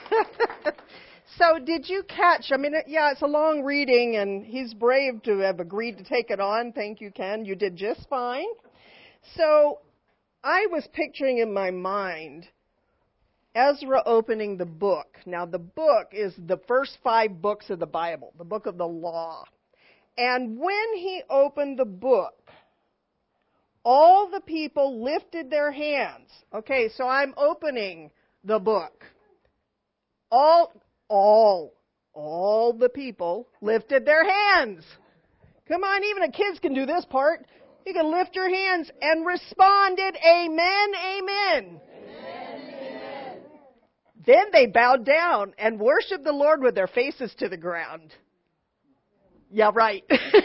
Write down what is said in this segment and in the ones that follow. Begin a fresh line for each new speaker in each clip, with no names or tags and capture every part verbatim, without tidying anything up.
So did you catch, I mean, yeah, it's a long reading, and he's brave to have agreed to take it on. Thank you, Ken. You did just fine. So I was picturing in my mind Ezra opening the book. Now, the book is the first five books of the Bible, the book of the law. And when he opened the book, all the people lifted their hands. Okay, so I'm opening the book. All, all, all the people lifted their hands. Come on, even the kids can do this part. You can lift your hands and responded, amen, amen. Amen. Then they bowed down and worshiped the Lord with their faces to the ground. Yeah, right.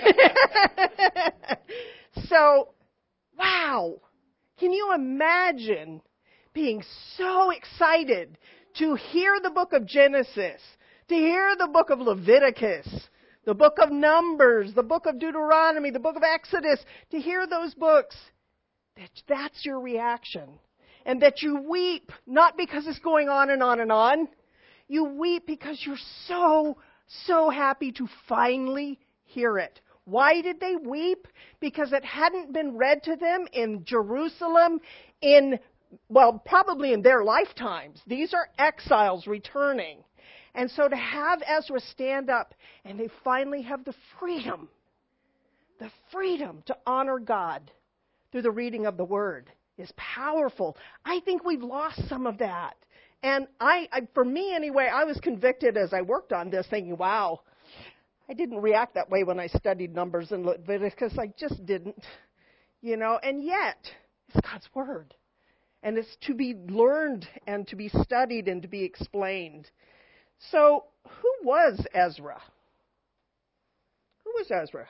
So, wow. Can you imagine being so excited to hear the book of Genesis, to hear the book of Leviticus, the book of Numbers, the book of Deuteronomy, the book of Exodus, to hear those books, that that's your reaction. And that you weep, not because it's going on and on and on. You weep because you're so, so happy to finally hear it. Why did they weep? Because it hadn't been read to them in Jerusalem in, well, probably in their lifetimes. These are exiles returning. And so to have Ezra stand up and they finally have the freedom, the freedom to honor God through the reading of the Word is powerful. I think we've lost some of that. And I, I, for me anyway, I was convicted as I worked on this thinking, wow, I didn't react that way when I studied Numbers and Leviticus. I just didn't, you know, and yet it's God's Word. And it's to be learned and to be studied and to be explained. So, who was Ezra? Who was Ezra?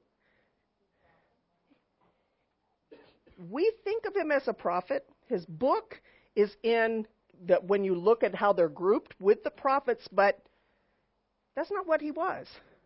We think of him as a prophet. His book is in, the, when you look at how they're grouped with the prophets, but that's not what he was.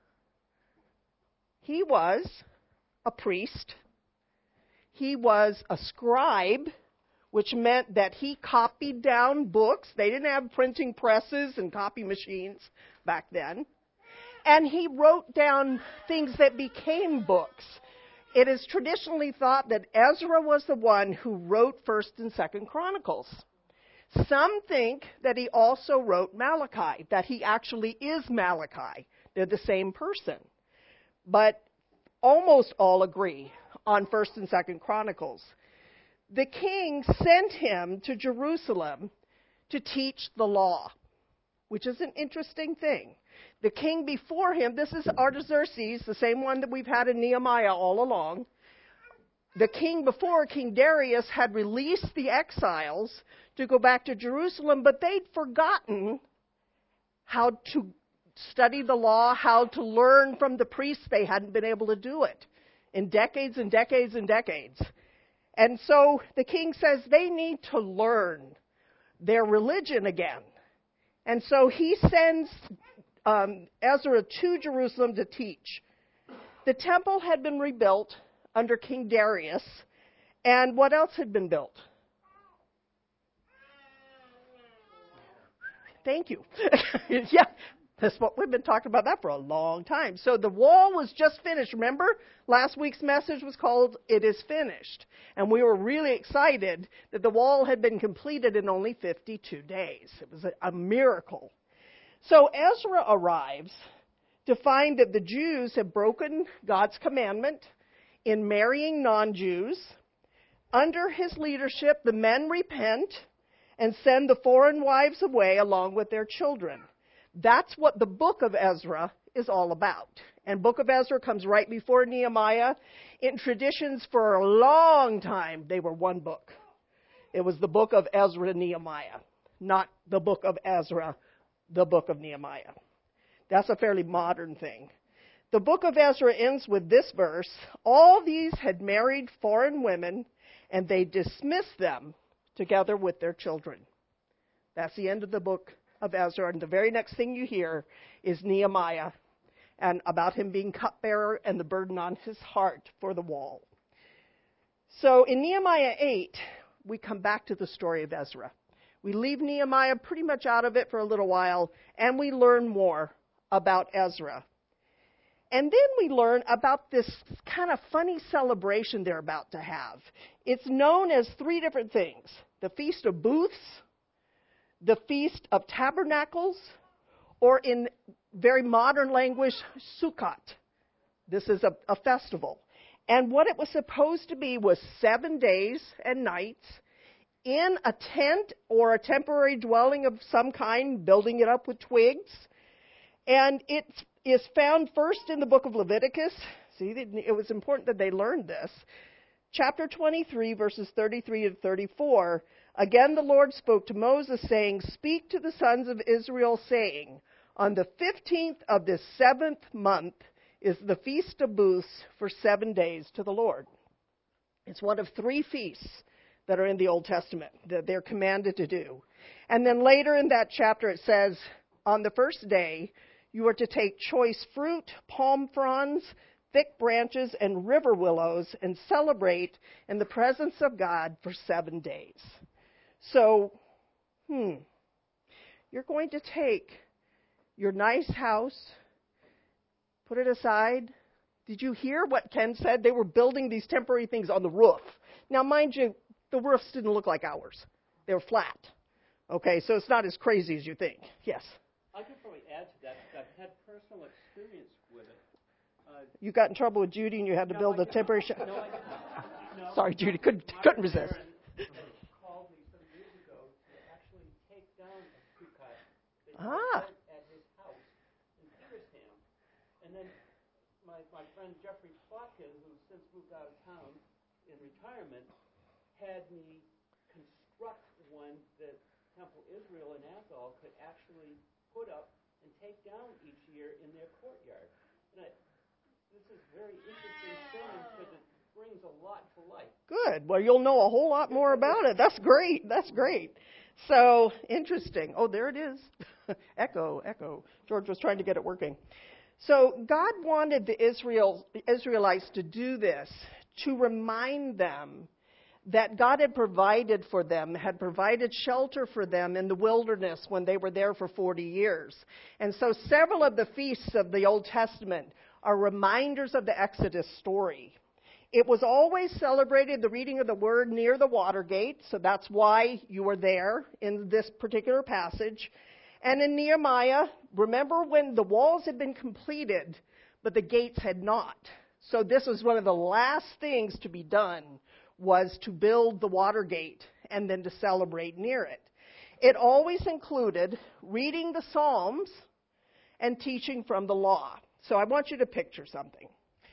He was a priest. He was a scribe, which meant that he copied down books. They didn't have printing presses and copy machines back then. And he wrote down things that became books. It is traditionally thought that Ezra was the one who wrote First and Second Chronicles. Some think that he also wrote Malachi, that he actually is Malachi. They're the same person. But almost all agree on First and Second Chronicles. The king sent him to Jerusalem to teach the law, which is an interesting thing. The king before him, this is Artaxerxes, the same one that we've had in Nehemiah all along. The king before, King Darius, had released the exiles to go back to Jerusalem, but they'd forgotten how to study the law, how to learn from the priests. They hadn't been able to do it in decades and decades and decades. And so the king says they need to learn their religion again. And so he sends um, Ezra to Jerusalem to teach. The temple had been rebuilt under King Darius. And what else had been built? Thank you. Yeah. That's what we've been talking about that for a long time. So the wall was just finished. Remember, last week's message was called "It is Finished." And we were really excited that the wall had been completed in only fifty-two days. It was a, a miracle. So Ezra arrives to find that the Jews have broken God's commandment in marrying non-Jews. Under his leadership, the men repent and send the foreign wives away along with their children. That's what the book of Ezra is all about. And book of Ezra comes right before Nehemiah. In traditions for a long time, they were one book. It was the book of Ezra and Nehemiah, not the book of Ezra, the book of Nehemiah. That's a fairly modern thing. The book of Ezra ends with this verse: all these had married foreign women, and they dismissed them together with their children. That's the end of the book of Ezra, and the very next thing you hear is Nehemiah and about him being cupbearer and the burden on his heart for the wall. So in Nehemiah eight, we come back to the story of Ezra. We leave Nehemiah pretty much out of it for a little while, and we learn more about Ezra. And then we learn about this kind of funny celebration they're about to have. It's known as three different things: the Feast of Booths, the Feast of Tabernacles, or in very modern language, Sukkot. This is a, a festival. And what it was supposed to be was seven days and nights in a tent or a temporary dwelling of some kind, building it up with twigs. And it is found first in the book of Leviticus. See, it was important that they learned this. Chapter twenty-three, verses thirty-three to thirty-four. Again, the Lord spoke to Moses, saying, "Speak to the sons of Israel, saying, on the fifteenth of this seventh month is the Feast of Booths for seven days to the Lord." It's one of three feasts that are in the Old Testament that they're commanded to do. And then later in that chapter it says, on the first day, you are to take choice fruit, palm fronds, thick branches, and river willows, and celebrate in the presence of God for seven days. So, hmm, you're going to take your nice house, put it aside. Did you hear what Ken said? They were building these temporary things on the roof. Now, mind you, the roofs didn't look like ours. They were flat. Okay, so it's not as crazy as you think. Yes?
I could probably add to that. I've had personal experience with it. Uh,
you got in trouble with Judy and you had to
no,
build
I
a temporary shelter?
No, I didn't. No.
Sorry, Judy, couldn't, couldn't resist.
Called me some years ago to actually take down a Sukkot that he
Ah.
had at his house in Petersham. And then my, my friend Jeffrey Plotkin, who's since moved out of town in retirement, had me construct one that Temple Israel in Athol could actually put up and take down each year in their courtyard. And I, this is very interesting sermon because it brings a lot to light.
Good. Well, you'll know a whole lot more about it. That's great. That's great. So, interesting. Oh, there it is. Echo, echo. George was trying to get it working. So, God wanted the Israel, Israelites to do this to remind them that God had provided for them, had provided shelter for them in the wilderness when they were there for forty years. And so several of the feasts of the Old Testament are reminders of the Exodus story. It was always celebrated, the reading of the word, near the water gate, so that's why you were there in this particular passage. And in Nehemiah, remember when the walls had been completed, but the gates had not. So this was one of the last things to be done, was to build the water gate and then to celebrate near it. It always included reading the Psalms and teaching from the law. So I want you to picture something.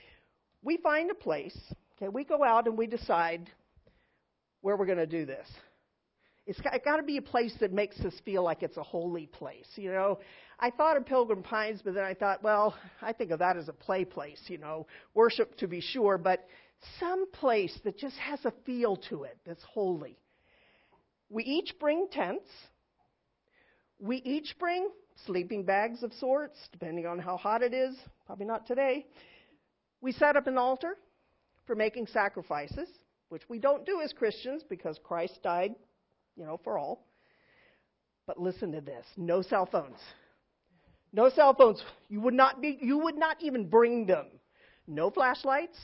We find a place, okay, we go out and we decide where we're going to do this. It's got to be a place that makes us feel like it's a holy place, you know. I thought of Pilgrim Pines, but then I thought, well, I think of that as a play place, you know, worship to be sure, but some place that just has a feel to it that's holy. We each bring tents. We each bring sleeping bags of sorts, depending on how hot it is. Probably not today. We set up an altar for making sacrifices, which we don't do as Christians because Christ died, you know, for all. But listen to this. No cell phones. No cell phones. You would not be, you would not even bring them. No flashlights.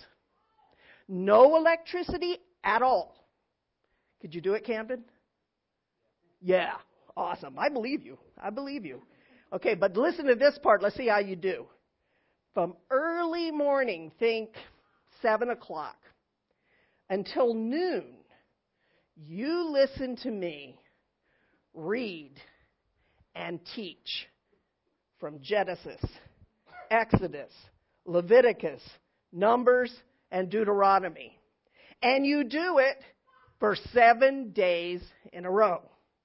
No electricity at all. Could you do it, Camden? Yeah. Awesome. I believe you. I believe you. Okay, but listen to this part. Let's see how you do. From early morning, think seven o'clock, until noon, you listen to me read and teach from Genesis, Exodus, Leviticus, Numbers, and Deuteronomy. And you do it for seven days in a row.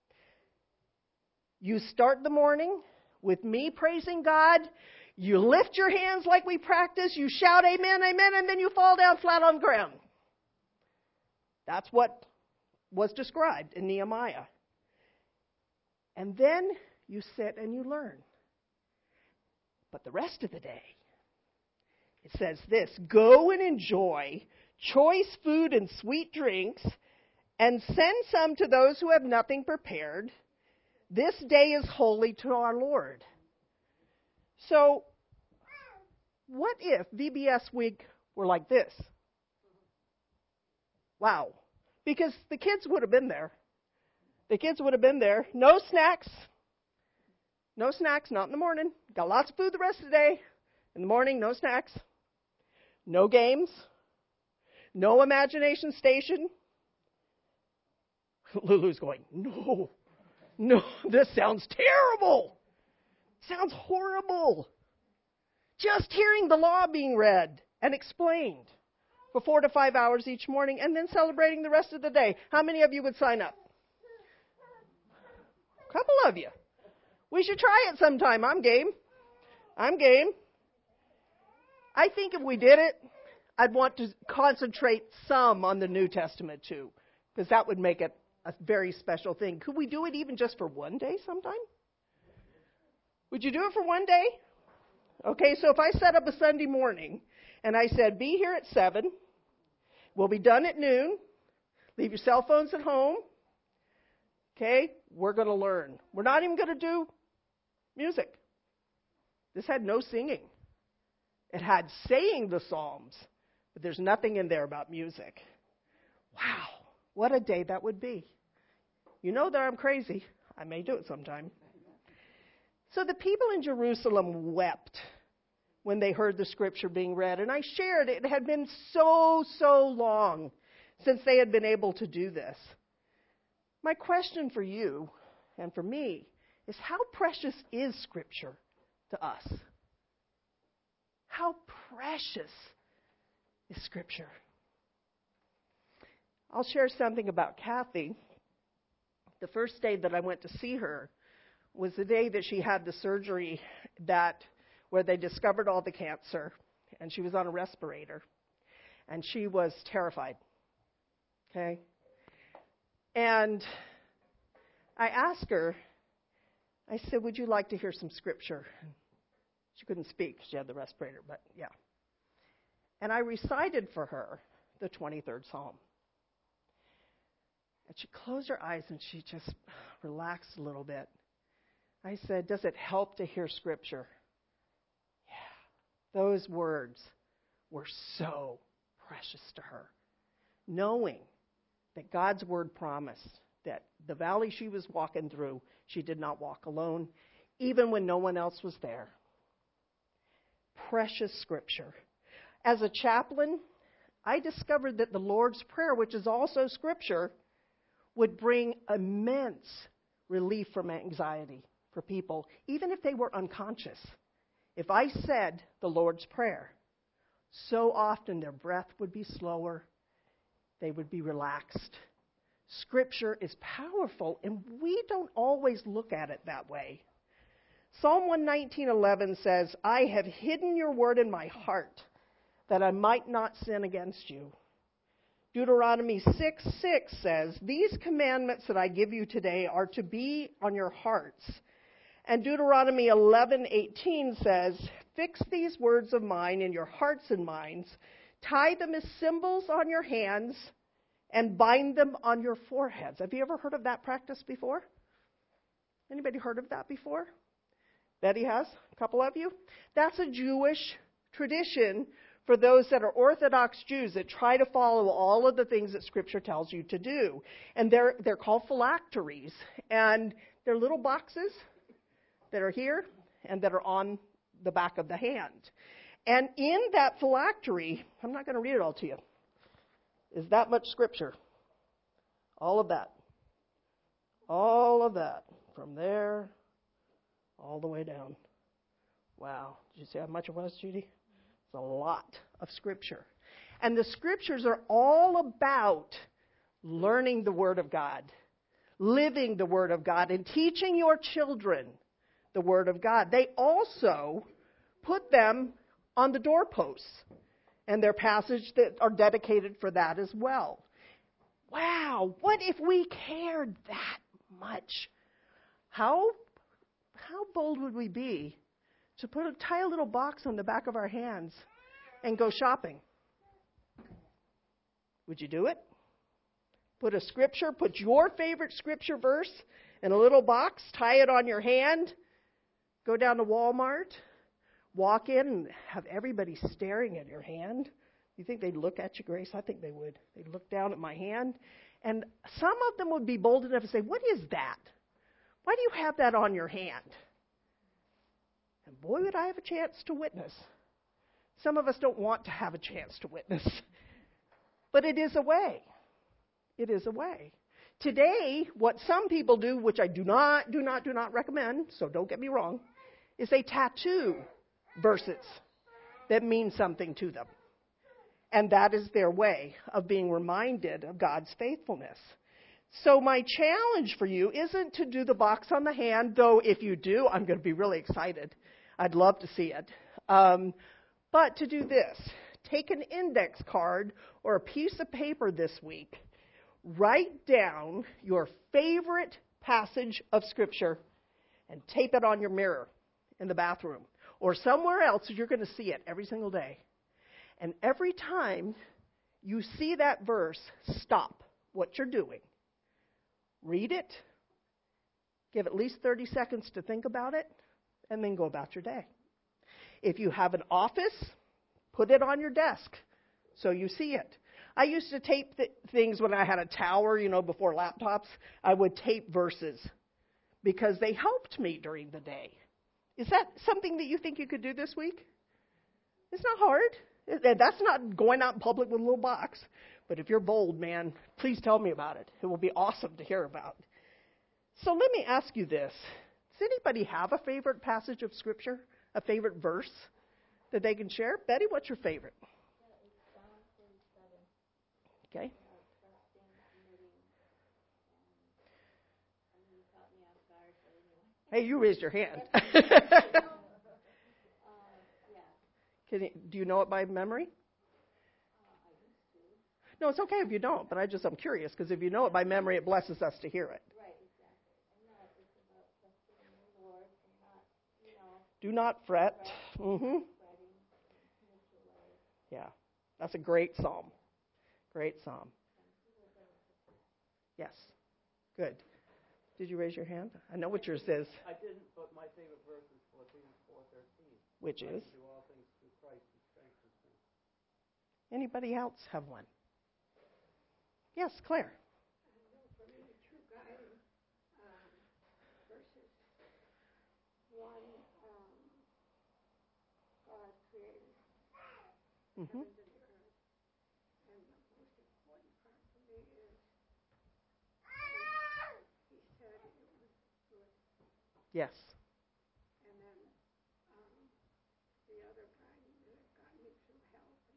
You start the morning with me praising God. You lift your hands like we practice. You shout amen, amen, and then you fall down flat on the ground. That's what was described in Nehemiah. And then you sit and you learn. But the rest of the day, it says this: go and enjoy choice food and sweet drinks, and send some to those who have nothing prepared, This day is holy to our Lord. So, what if V B S week were like this? Wow. Because the kids would have been there. The kids would have been there. No snacks. No snacks, not in the morning. Got lots of food the rest of the day. In the morning, no snacks. No games. No imagination station. Lulu's going, no, no, this sounds terrible. Sounds horrible. Just hearing the law being read and explained for four to five hours each morning and then celebrating the rest of the day. How many of you would sign up? A couple of you. We should try it sometime. I'm game. I'm game. I think if we did it, I'd want to concentrate some on the New Testament too, because that would make it a very special thing. Could we do it even just for one day sometime? Would you do it for one day? Okay, so if I set up a Sunday morning and I said, be here at seven, we'll be done at noon, leave your cell phones at home, okay, we're going to learn. We're not even going to do music. This had no singing. It had saying the Psalms, but there's nothing in there about music. Wow, what a day that would be. You know that I'm crazy. I may do it sometime. So the people in Jerusalem wept when they heard the scripture being read. And I shared it had been so, so long since they had been able to do this. My question for you and for me is, how precious is scripture to us? How precious is scripture? I'll share something about Kathy. The first day that I went to see her was the day that she had the surgery that where they discovered all the cancer, and she was on a respirator, and she was terrified. Okay? And I asked her, I said, would you like to hear some scripture? She couldn't speak. She had the respirator, but yeah. And I recited for her the twenty-third Psalm. And she closed her eyes and she just relaxed a little bit. I said, does it help to hear scripture? Yeah. Those words were so precious to her. Knowing that God's word promised that the valley she was walking through, she did not walk alone, even when no one else was there. Precious scripture. As a chaplain, I discovered that the Lord's Prayer, which is also scripture, would bring immense relief from anxiety for people, even if they were unconscious. If I said the Lord's Prayer, so often their breath would be slower, they would be relaxed. Scripture is powerful, and we don't always look at it that way. Psalm one nineteen eleven says, I have hidden your word in my heart, that I might not sin against you. Deuteronomy six six says, these commandments that I give you today are to be on your hearts. And Deuteronomy eleven eighteen says, fix these words of mine in your hearts and minds, tie them as symbols on your hands, and bind them on your foreheads. Have you ever heard of that practice before? Anybody heard of that before? Betty has? A couple of you? That's a Jewish tradition for those that are Orthodox Jews that try to follow all of the things that Scripture tells you to do. And they're they're called phylacteries. And they're little boxes that are here and that are on the back of the hand. And in that phylactery, I'm not going to read it all to you, is that much Scripture. All of that. All of that. From there all the way down. Wow. Did you see how much it was, Judy? A lot of Scripture. And the Scriptures are all about learning the Word of God, living the Word of God, and teaching your children the Word of God. They also put them on the doorposts, and their passages that are dedicated for that as well. Wow, what if we cared that much? How, how bold would we be to put a, tie a little box on the back of our hands and go shopping? Would you do it? Put a scripture, put your favorite scripture verse in a little box, tie it on your hand, go down to Walmart, walk in and have everybody staring at your hand. You think they'd look at you, Grace? I think they would. They'd look down at my hand. And some of them would be bold enough to say, what is that? Why do you have that on your hand? And boy, would I have a chance to witness. Some of us don't want to have a chance to witness. But it is a way. It is a way. Today, what some people do, which I do not, do not, do not recommend, so don't get me wrong, is they tattoo verses that mean something to them. And that is their way of being reminded of God's faithfulness. So my challenge for you isn't to do the box on the hand, though if you do, I'm going to be really excited. I'd love to see it. Um, but to do this, take an index card or a piece of paper this week, write down your favorite passage of Scripture and tape it on your mirror in the bathroom or somewhere else so you're going to see it every single day. And every time you see that verse, stop what you're doing. Read it. Give at least thirty seconds to think about it, and then go about your day. If you have an office, put it on your desk so you see it. I used to tape th- things when I had a tower, you know, before laptops. I would tape verses because they helped me during the day. Is that something that you think you could do this week? It's not hard. That's not going out in public with a little box. But if you're bold, man, please tell me about it. It will be awesome to hear about. So let me ask you this. Does anybody have a favorite passage of Scripture? A favorite verse that they can share? Betty, what's your favorite? Okay. Hey, you raised your hand. Can you, do you know it by memory? No, it's okay if you don't, but I just, I'm curious, because if you know it by memory, it blesses us to hear it.
Right, exactly. And that it's about trusting in the Lord and not, you know.
Do not fret.
fret
Mm-hmm. Yeah, that's a great psalm. Great psalm. Yes. Good. Did you raise your hand? I know what yours is.
I didn't, but my favorite verse is Philippians four thirteen.
Which is?
Do all things through Christ who strengthens me.
Anybody else have one? Yes, Claire.
For me, the true guiding um, verses. One, um, God created
Mm-hmm.
heavens and the earth, and the most important part for me is um, He said it was good,
Yes.
and then um, the other guiding that got me through health and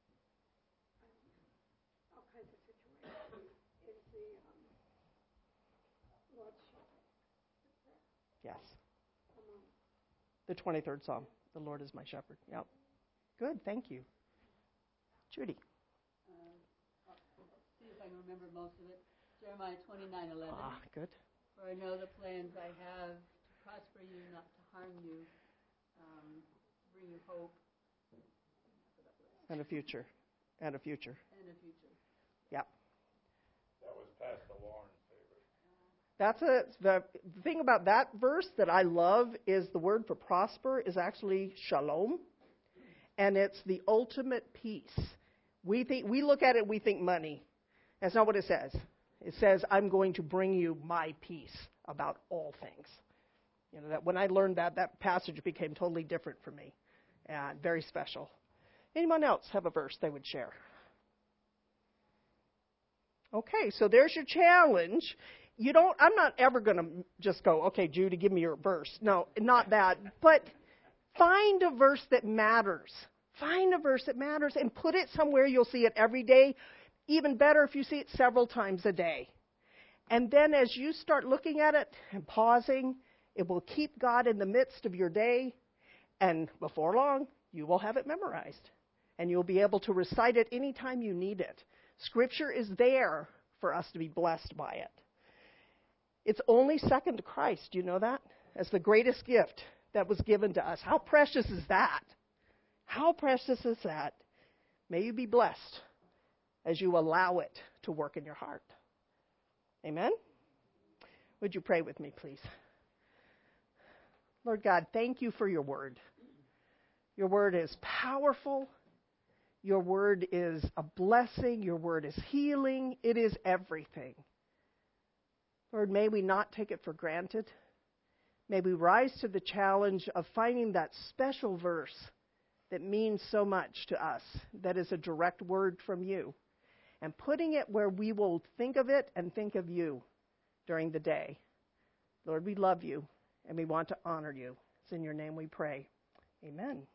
um, all kinds of situations is the um, Lord's Shepherd.
Yes.
Um,
The twenty-third Psalm. The Lord is my shepherd. Yep. Good. Thank you. Judy.
Um, I'll see if I can remember most of it. Jeremiah twenty-nine eleven.
Ah, good.
For I know the plans I have to prosper you, not to harm you, um, bring you hope.
And a future. And a future.
And a future.
Yep.
That was Pastor Lauren's favorite.
That's a, the, the thing about that verse that I love is the word for prosper is actually shalom. And it's the ultimate peace. We think we look at it, we think money. That's not what it says. It says, I'm going to bring you my peace about all things. You know, that when I learned that, that passage became totally different for me. And very special. Anyone else have a verse they would share? Okay, so there's your challenge. You don't, I'm not ever going to just go, okay, Judy, give me your verse. No, not that. But find a verse that matters. Find a verse that matters and put it somewhere you'll see it every day. Even better if you see it several times a day. And then as you start looking at it and pausing, it will keep God in the midst of your day. And before long, you will have it memorized. And you'll be able to recite it anytime you need it. Scripture is there for us to be blessed by it. It's only second to Christ, do you know that? As the greatest gift that was given to us. How precious is that? How precious is that? May you be blessed as you allow it to work in your heart. Amen? Would you pray with me, please? Lord God, thank you for your word. Your word is powerful. Your word is a blessing. Your word is healing. It is everything. Lord, may we not take it for granted. May we rise to the challenge of finding that special verse that means so much to us, that is a direct word from you, and putting it where we will think of it and think of you during the day. Lord, we love you, and we want to honor you. It's in your name we pray. Amen.